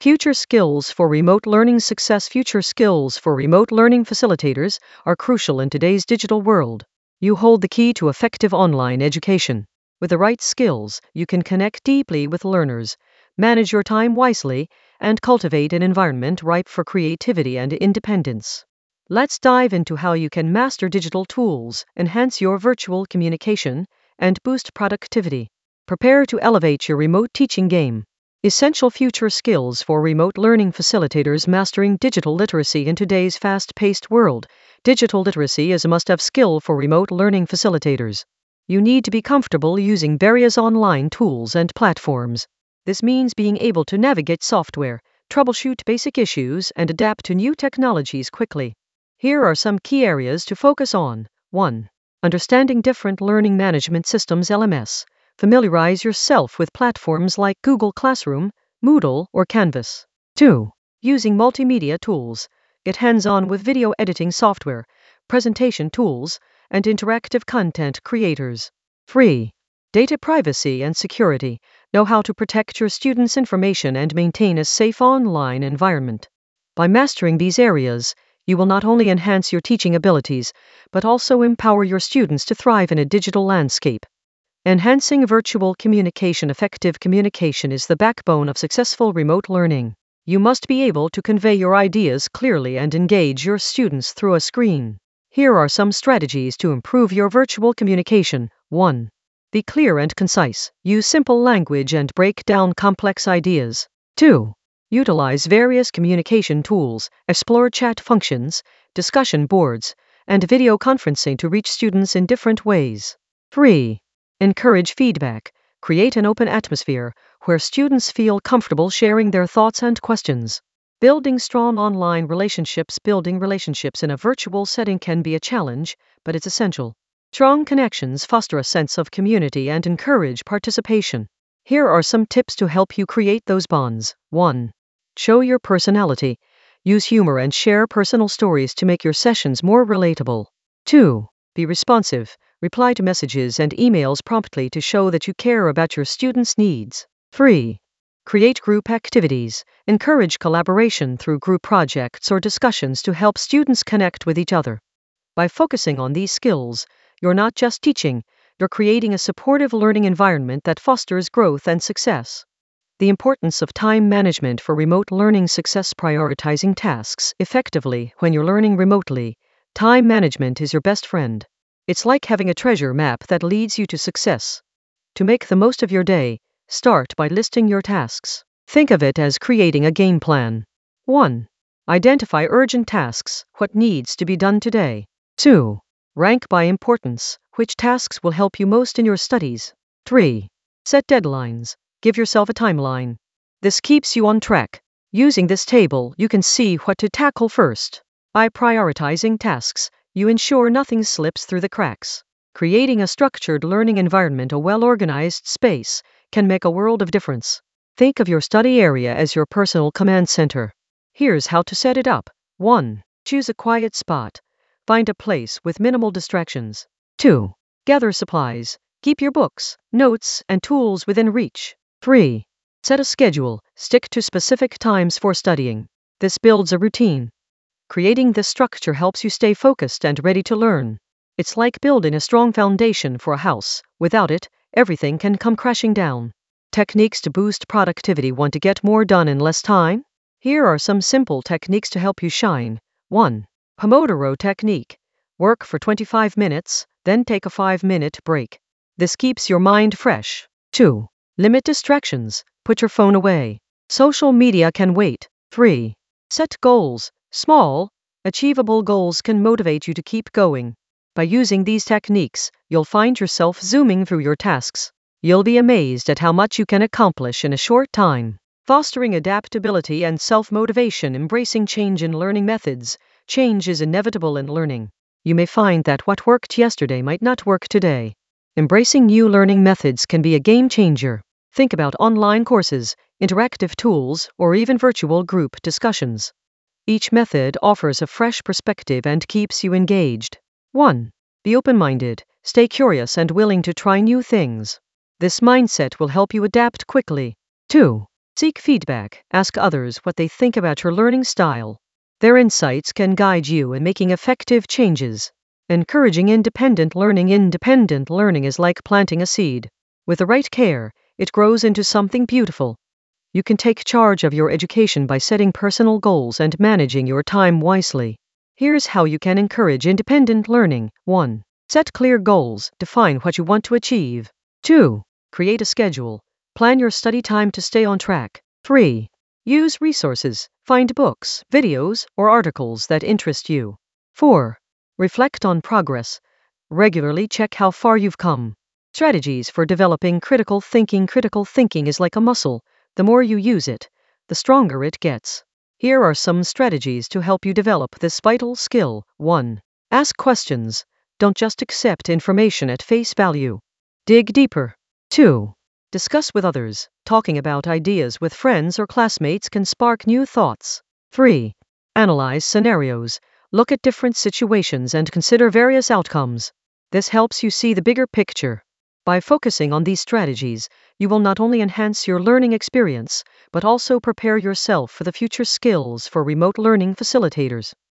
Future skills for remote learning success. Future skills for remote learning facilitators are crucial in today's digital world. You hold the key to effective online education. With the right skills, you can connect deeply with learners, manage your time wisely, and cultivate an environment ripe for creativity and independence. Let's dive into how you can master digital tools, enhance your virtual communication, and boost productivity. Prepare to elevate your remote teaching game. Essential future skills for remote learning facilitators. Mastering digital literacy in today's fast-paced world. Digital literacy is a must-have skill for remote learning facilitators. You need to be comfortable using various online tools and platforms. This means being able to navigate software, troubleshoot basic issues, and adapt to new technologies quickly. Here are some key areas to focus on. 1. Understanding different learning management systems (LMS). Familiarize yourself with platforms like Google Classroom, Moodle, or Canvas. 2. Using multimedia tools. Get hands-on with video editing software, presentation tools, and interactive content creators. 3. Data privacy and security. Know how to protect your students' information and maintain a safe online environment. By mastering these areas, you will not only enhance your teaching abilities, but also empower your students to thrive in a digital landscape. Enhancing virtual communication. Effective communication is the backbone of successful remote learning. You must be able to convey your ideas clearly and engage your students through a screen. Here are some strategies to improve your virtual communication. 1. Be clear and concise. Use simple language and break down complex ideas. 2. Utilize various communication tools, explore chat functions, discussion boards, and video conferencing to reach students in different ways. 3. Encourage feedback. Create an open atmosphere where students feel comfortable sharing their thoughts and questions. Building strong online relationships. Building relationships in a virtual setting can be a challenge, but it's essential. Strong connections foster a sense of community and encourage participation. Here are some tips to help you create those bonds. 1. Show your personality. Use humor and share personal stories to make your sessions more relatable. 2. Be responsive. Reply to messages and emails promptly to show that you care about your students' needs. 3. Create group activities. Encourage collaboration through group projects or discussions to help students connect with each other. By focusing on these skills, you're not just teaching, you're creating a supportive learning environment that fosters growth and success. The importance of time management for remote learning success. Prioritizing tasks effectively when you're learning remotely. Time management is your best friend. It's like having a treasure map that leads you to success. To make the most of your day, start by listing your tasks. Think of it as creating a game plan. 1. Identify urgent tasks. What needs to be done today? 2. Rank by importance. Which tasks will help you most in your studies? 3. Set deadlines. Give yourself a timeline. This keeps you on track. Using this table, you can see what to tackle first. By prioritizing tasks, you ensure nothing slips through the cracks. Creating a structured learning environment, a well-organized space, can make a world of difference. Think of your study area as your personal command center. Here's how to set it up. 1. Choose a quiet spot. Find a place with minimal distractions. 2. Gather supplies. Keep your books, notes, and tools within reach. 3. Set a schedule. Stick to specific times for studying. This builds a routine. Creating this structure helps you stay focused and ready to learn. It's like building a strong foundation for a house. Without it, everything can come crashing down. Techniques to boost productivity. Want to get more done in less time? Here are some simple techniques to help you shine. 1. Pomodoro technique. Work for 25 minutes, then take a 5-minute break. This keeps your mind fresh. 2. Limit distractions. Put your phone away. Social media can wait. 3. Set goals. Small, achievable goals can motivate you to keep going. By using these techniques, you'll find yourself zooming through your tasks. You'll be amazed at how much you can accomplish in a short time. Fostering adaptability and self-motivation. Embracing change in learning methods. Change is inevitable in learning. You may find that what worked yesterday might not work today. Embracing new learning methods can be a game changer. Think about online courses, interactive tools, or even virtual group discussions. Each method offers a fresh perspective and keeps you engaged. 1. Be open-minded. Stay curious and willing to try new things. This mindset will help you adapt quickly. 2. Seek feedback. Ask others what they think about your learning style. Their insights can guide you in making effective changes. Encouraging independent learning. Independent learning is like planting a seed. With the right care, it grows into something beautiful. You can take charge of your education by setting personal goals and managing your time wisely. Here's how you can encourage independent learning. 1. Set clear goals. Define what you want to achieve. 2. Create a schedule. Plan your study time to stay on track. 3. Use resources. Find books, videos, or articles that interest you. 4. Reflect on progress. Regularly check how far you've come. Strategies for developing critical thinking. Critical thinking is like a muscle. The more you use it, the stronger it gets. Here are some strategies to help you develop this vital skill. 1. Ask questions. Don't just accept information at face value. Dig deeper. 2. Discuss with others. Talking about ideas with friends or classmates can spark new thoughts. 3. Analyze scenarios. Look at different situations and consider various outcomes. This helps you see the bigger picture. By focusing on these strategies, you will not only enhance your learning experience, but also prepare yourself for the future skills for remote learning facilitators.